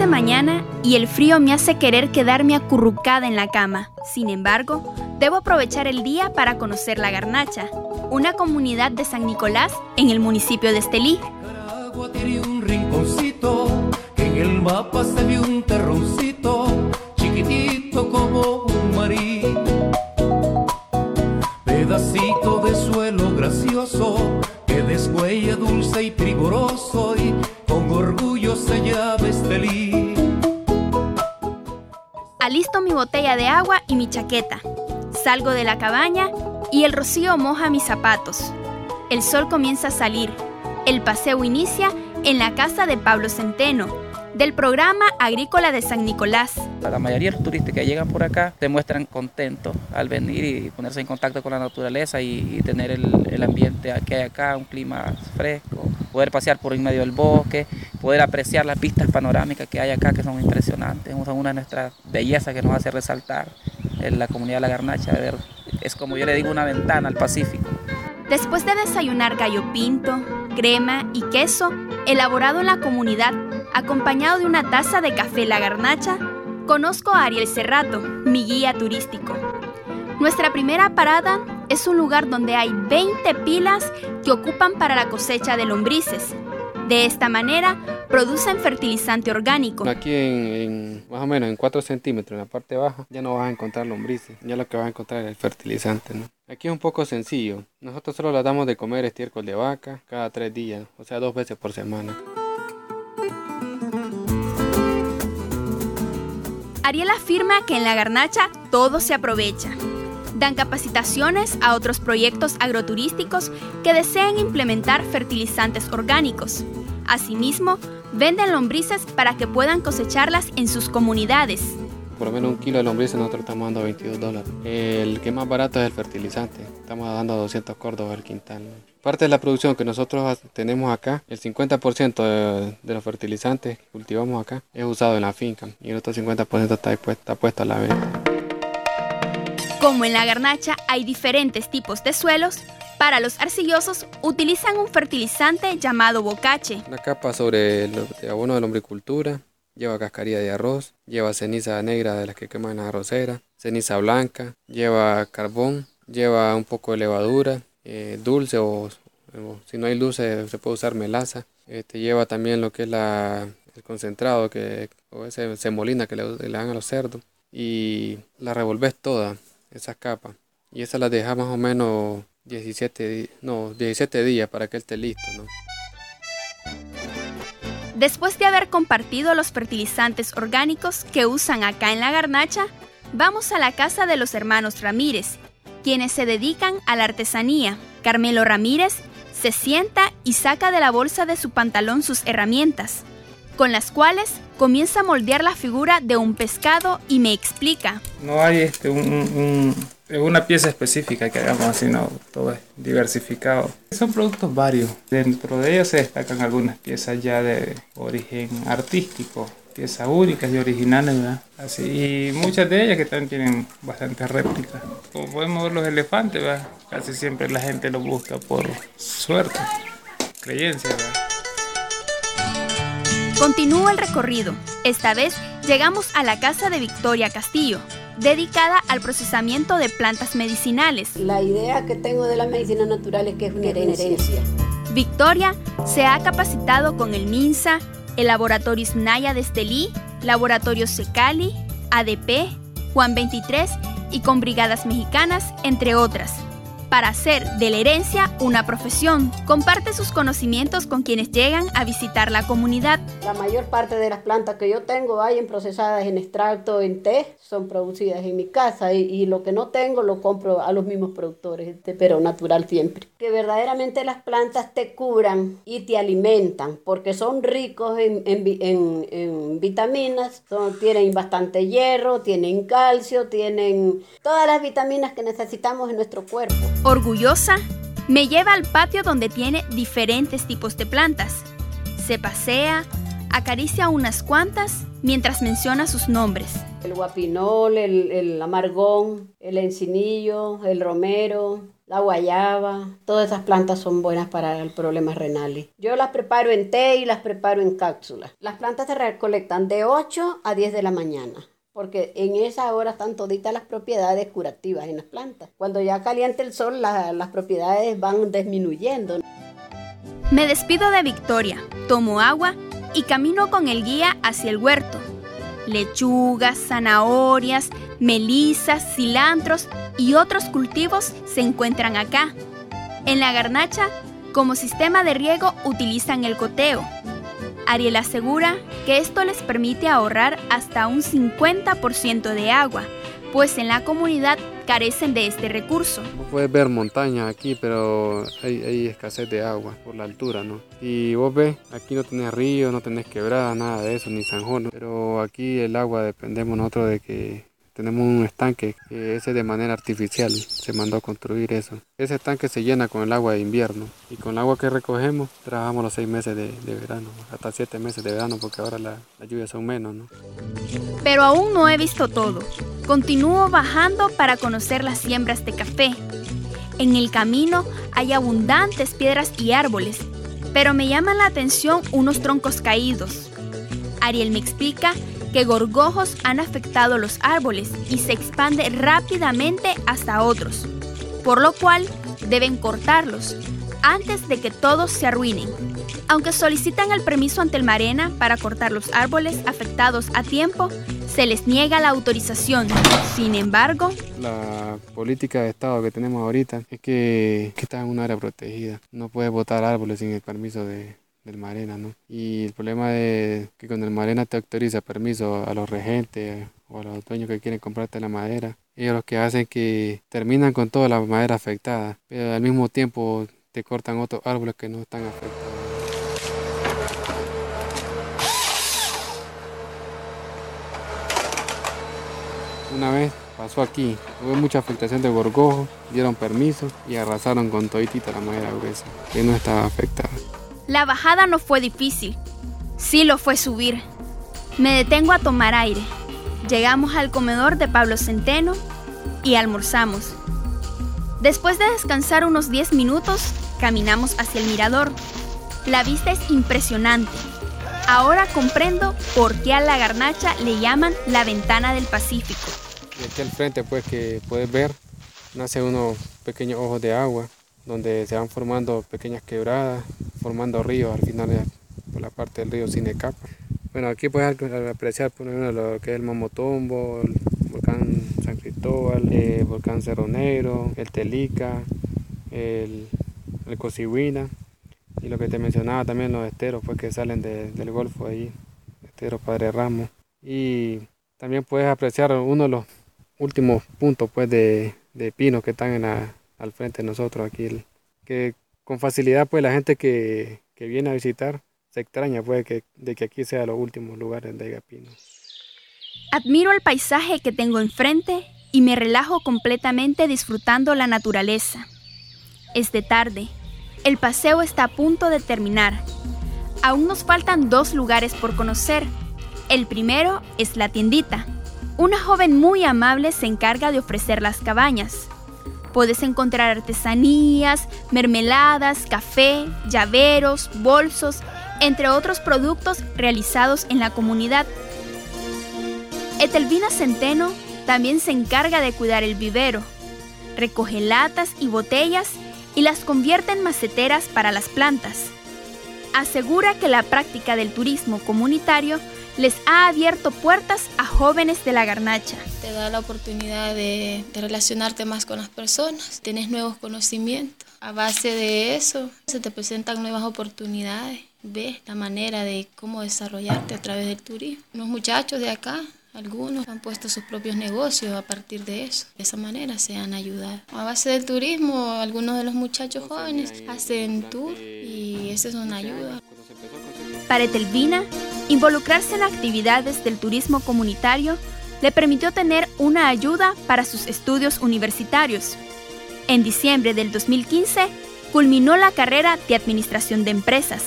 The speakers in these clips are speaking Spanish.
de mañana y el frío me hace querer quedarme acurrucada en la cama. Sin embargo, debo aprovechar el día para conocer La Garnacha, una comunidad de San Nicolás en el municipio de Estelí. Nicaragua tiene un rinconcito, que en el mapa se ve un terroncito, chiquitito como un marín. Pedacito de suelo gracioso, que descuella dulce y primoroso, y con orgullo se llama Estelí. Alisto mi botella de agua y mi chaqueta. Salgo de la cabaña y el rocío moja mis zapatos. El sol comienza a salir. El paseo inicia en la casa de Pablo Centeno, del programa agrícola de San Nicolás. La mayoría de los turistas que llegan por acá se muestran contentos al venir y ponerse en contacto con la naturaleza y tener el ambiente que hay acá, un clima fresco, poder pasear por en medio del bosque, poder apreciar las vistas panorámicas que hay acá, que son impresionantes, son una de nuestras bellezas que nos hace resaltar en la comunidad de La Garnacha. Es como yo le digo, una ventana al Pacífico. Después de desayunar gallo pinto, crema y queso, elaborado en la comunidad, acompañado de una taza de café La Garnacha, conozco a Ariel Cerrato, mi guía turístico. Nuestra primera parada es un lugar donde hay 20 pilas que ocupan para la cosecha de lombrices. De esta manera, producen fertilizante orgánico. Aquí en más o menos en 4 centímetros en la parte baja ya no vas a encontrar lombrices, ya lo que vas a encontrar es el fertilizante, ¿no? Aquí es un poco sencillo. Nosotros solo le damos de comer estiércol de vaca cada 3 días, o sea 2 veces por semana. Ariel afirma que en La Garnacha todo se aprovecha. Dan capacitaciones a otros proyectos agroturísticos que deseen implementar fertilizantes orgánicos. Asimismo, venden lombrices para que puedan cosecharlas en sus comunidades. Por lo menos 1 kilo de lombrices nosotros estamos dando $22. El que más barato es el fertilizante. Estamos dando 200 córdobas al quintal. Parte de la producción que nosotros tenemos acá, el 50% de los fertilizantes que cultivamos acá es usado en la finca y el otro 50% está puesto a la venta. Como en La Garnacha hay diferentes tipos de suelos, para los arcillosos utilizan un fertilizante llamado bocache. La capa sobre el abono de lombricultura lleva cascarilla de arroz, lleva ceniza negra de las que queman en la arrocera, ceniza blanca, lleva carbón, lleva un poco de levadura, dulce o si no hay dulce se puede usar melaza. Lleva también lo que es el concentrado o esa semolina que le dan a los cerdos y la revolves toda, esas capas, y esa la dejas más o menos 17 días para que esté listo, ¿no? Después de haber compartido los fertilizantes orgánicos que usan acá en La Garnacha, vamos a la casa de los hermanos Ramírez, quienes se dedican a la artesanía. Carmelo Ramírez se sienta y saca de la bolsa de su pantalón sus herramientas, con las cuales comienza a moldear la figura de un pescado y me explica. No hay una pieza específica que hagamos así, no, todo es diversificado. Son productos varios. Dentro de ellos se destacan algunas piezas ya de origen artístico, piezas únicas y originales, ¿verdad? Así, y muchas de ellas que también tienen bastantes réplicas. Como podemos ver los elefantes, ¿verdad? Casi siempre la gente los busca por suerte, creencia, ¿verdad? Continúa el recorrido. Esta vez llegamos a la casa de Victoria Castillo, dedicada al procesamiento de plantas medicinales. La idea que tengo de la medicina natural es que es una herencia. Victoria se ha capacitado con el MINSA, el Laboratorio SNAIA de Estelí, Laboratorio Secali, ADP, Juan 23 y con brigadas mexicanas, entre otras, para hacer de la herencia una profesión. Comparte sus conocimientos con quienes llegan a visitar la comunidad. La mayor parte de las plantas que yo tengo vayan procesadas en extracto, en té, son producidas en mi casa y lo que no tengo lo compro a los mismos productores, pero natural siempre. Que verdaderamente las plantas te cubran y te alimentan porque son ricos en vitaminas, tienen bastante hierro, tienen calcio, tienen todas las vitaminas que necesitamos en nuestro cuerpo. Orgullosa, me lleva al patio donde tiene diferentes tipos de plantas. Se pasea, acaricia unas cuantas mientras menciona sus nombres. El guapinol, el amargón, el encinillo, el romero, la guayaba, todas esas plantas son buenas para el problema renal. Yo las preparo en té y las preparo en cápsulas. Las plantas se recolectan de 8 a 10 de la mañana, porque en esa hora están toditas las propiedades curativas en las plantas. Cuando ya calienta el sol, las propiedades van disminuyendo. Me despido de Victoria, tomo agua y camino con el guía hacia el huerto. Lechugas, zanahorias, melisas, cilantros y otros cultivos se encuentran acá. En la garnacha, como sistema de riego, utilizan el goteo. Ariel asegura que esto les permite ahorrar hasta un 50% de agua, pues en la comunidad carecen de este recurso. Vos puedes ver montañas aquí, pero hay escasez de agua por la altura, ¿no? Y vos ves, aquí no tenés río, no tenés quebrada, nada de eso, ni zanjón, pero aquí el agua dependemos nosotros de que tenemos un estanque, que ese de manera artificial se mandó a construir eso. Ese estanque se llena con el agua de invierno y con el agua que recogemos trabajamos los 6 meses de verano, hasta 7 meses de verano, porque ahora las lluvias son menos, ¿no? Pero aún no he visto todo. Continúo bajando para conocer las siembras de café. En el camino hay abundantes piedras y árboles, pero me llaman la atención unos troncos caídos. Ariel me explica que gorgojos han afectado los árboles y se expande rápidamente hasta otros, por lo cual deben cortarlos antes de que todos se arruinen. Aunque solicitan el permiso ante el Marena para cortar los árboles afectados a tiempo, se les niega la autorización. Sin embargo, la política de Estado que tenemos ahorita es que está en un área protegida. No puedes botar árboles sin el permiso del Marena, ¿no? Y el problema es que cuando el Marena te autoriza permiso a los regentes o a los dueños que quieren comprarte la madera, ellos lo que hacen es que terminan con toda la madera afectada, pero al mismo tiempo te cortan otros árboles que no están afectados. Una vez pasó aquí, hubo mucha afectación de gorgojo, dieron permiso y arrasaron con toditita la madera gruesa, que no estaba afectada. La bajada no fue difícil, sí lo fue subir. Me detengo a tomar aire. Llegamos al comedor de Pablo Centeno y almorzamos. Después de descansar unos 10 minutos, caminamos hacia el mirador. La vista es impresionante. Ahora comprendo por qué a la garnacha le llaman la ventana del Pacífico. Y aquí al frente, pues, que puedes ver, nace unos pequeños ojos de agua, donde se van formando pequeñas quebradas, formando ríos al final por la parte del río Sinecapa. Bueno, aquí puedes apreciar por ejemplo lo que es el Momotombo, el volcán San Cristóbal, el volcán Cerro Negro, el Telica, el Cosiguina y lo que te mencionaba también los esteros pues, que salen del Golfo ahí, estero Padre Ramos. Y también puedes apreciar uno de los últimos puntos pues, de pinos que están al frente de nosotros aquí, que con facilidad pues la gente que viene a visitar se extraña pues de que aquí sea los últimos lugares donde haya pinos. Admiro el paisaje que tengo enfrente y me relajo completamente disfrutando la naturaleza. Es de tarde, el paseo está a punto de terminar. Aún nos faltan 2 lugares por conocer. El primero es la tiendita. Una joven muy amable se encarga de ofrecer las cabañas. Puedes encontrar artesanías, mermeladas, café, llaveros, bolsos, entre otros productos realizados en la comunidad. Etelvina Centeno también se encarga de cuidar el vivero. Recoge latas y botellas y las convierte en maceteras para las plantas. Asegura que la práctica del turismo comunitario les ha abierto puertas a jóvenes de la garnacha. Te da la oportunidad de relacionarte más con las personas, tienes nuevos conocimientos. A base de eso se te presentan nuevas oportunidades, ves la manera de cómo desarrollarte a través del turismo. Los muchachos de acá, algunos han puesto sus propios negocios a partir de eso. De esa manera se han ayudado. A base del turismo, algunos de los muchachos jóvenes hacen tour y eso es una ayuda. Para Etelvina, involucrarse en actividades del turismo comunitario le permitió tener una ayuda para sus estudios universitarios. En diciembre del 2015, culminó la carrera de Administración de Empresas.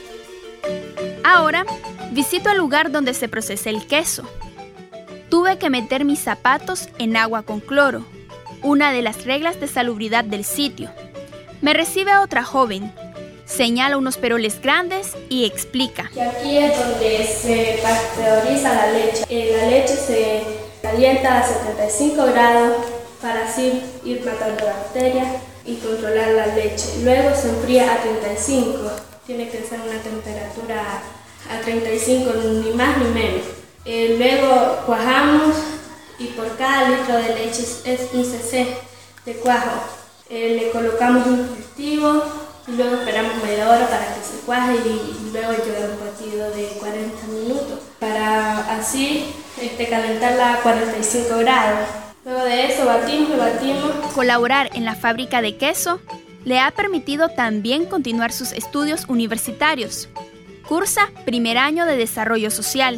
Ahora, visito el lugar donde se procesa el queso. Tuve que meter mis zapatos en agua con cloro. una de las reglas de salubridad del sitio. Me recibe otra joven, señala unos peroles grandes y explica. Y aquí es donde se pasteuriza la leche. La leche se calienta a 75 grados para así ir matando bacterias y controlar la leche. Luego se enfría a 35. Tiene que ser una temperatura a 35, ni más ni menos. Luego cuajamos y por cada litro de leche es un cc de cuajo. Le colocamos un cultivo y luego esperamos media hora para que se cuaje y luego lleva un batido de 40 minutos para así calentarla a 45 grados. Luego de eso batimos y batimos. Colaborar en la fábrica de queso le ha permitido también continuar sus estudios universitarios. Cursa primer año de Desarrollo Social.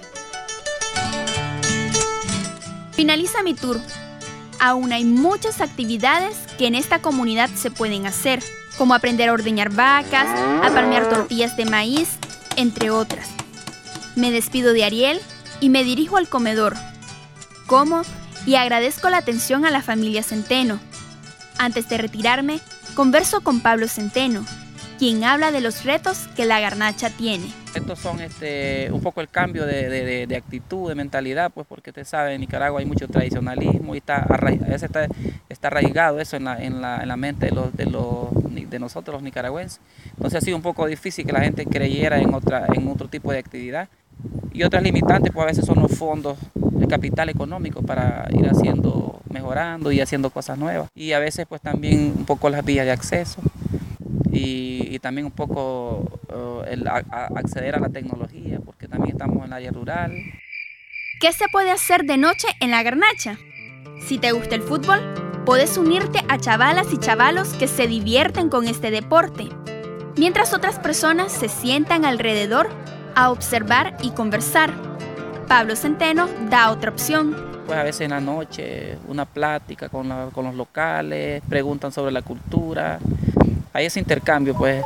Finaliza mi tour. Aún hay muchas actividades que en esta comunidad se pueden hacer, como aprender a ordeñar vacas, a palmear tortillas de maíz, entre otras. Me despido de Ariel y me dirijo al comedor. Como y agradezco la atención a la familia Centeno. Antes de retirarme, converso con Pablo Centeno, quien habla de los retos que la garnacha tiene. Estos son un poco el cambio de actitud, de mentalidad, pues porque usted sabe, en Nicaragua hay mucho tradicionalismo y está arraigado eso en la mente de nosotros los nicaragüenses. Entonces ha sido un poco difícil que la gente creyera en otro tipo de actividad. Y otras limitantes, pues a veces son los fondos, el capital económico para ir mejorando y haciendo cosas nuevas. Y a veces pues también un poco las vías de acceso. Y también un poco acceder a la tecnología, porque también estamos en el área rural. ¿Qué se puede hacer de noche en la garnacha? Si te gusta el fútbol, puedes unirte a chavalas y chavalos que se divierten con este deporte, mientras otras personas se sientan alrededor a observar y conversar. Pablo Centeno da otra opción. Pues a veces en la noche una plática con los locales, preguntan sobre la cultura. Hay ese intercambio, pues.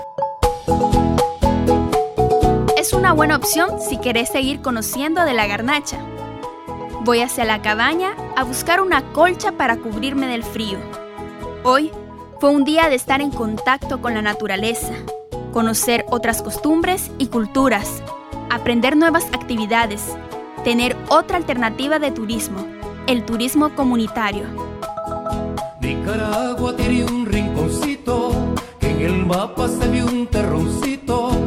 Es una buena opción si querés seguir conociendo de la garnacha. Voy hacia la cabaña a buscar una colcha para cubrirme del frío. Hoy fue un día de estar en contacto con la naturaleza, conocer otras costumbres y culturas, aprender nuevas actividades, tener otra alternativa de turismo, el turismo comunitario. Nicaragua tiene un rinconcito, que en el mapa se ve un terroncito,